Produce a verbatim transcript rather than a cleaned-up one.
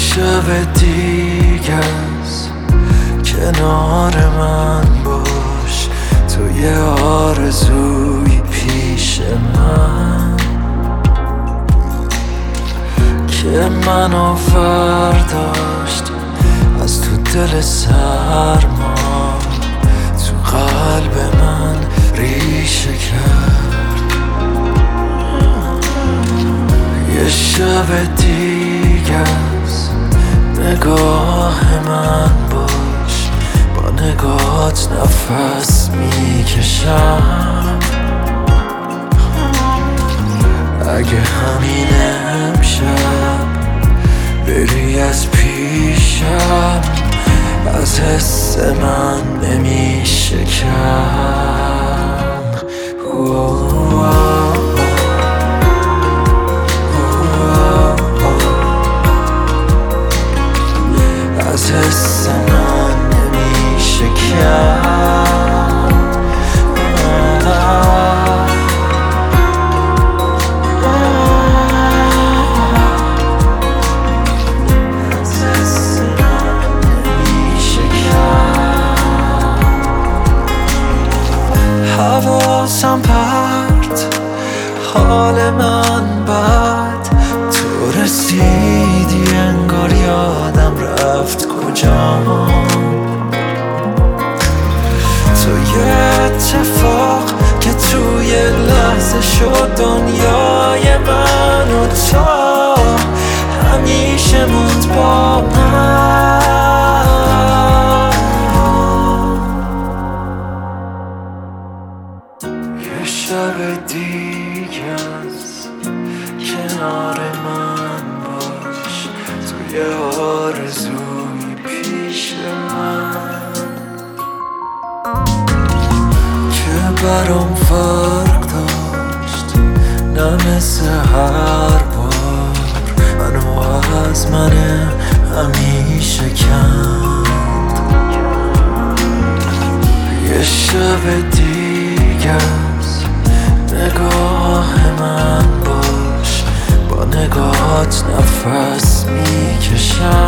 شب دیگه است کنار من باش، تو یه آرزوی پیش من که منو فرداشت از تو دل سرما، تو قلب من ریشه کرد. یه شب دیگه است نگاه من باش، با نگاهت نفس میکشم. اگه همین امشب بری از پیشم، از حس من نمیشه کم. از حس من نمیشه کم. حواسم پرت، حال من بد، تو رسیدی انگار یادم رفت کجام. تو یه اتفاق که توی لحظه شد دنیای من و تو همیشه موند با من. یه شب دیگه است کنار من باش، تو یه آرزوی پیش من که برام فرق داشت، نه مثل هر بار منو از من همیشه کند. یه شب دیگه است نگاه من باش، با نگاهت نفس میکشم.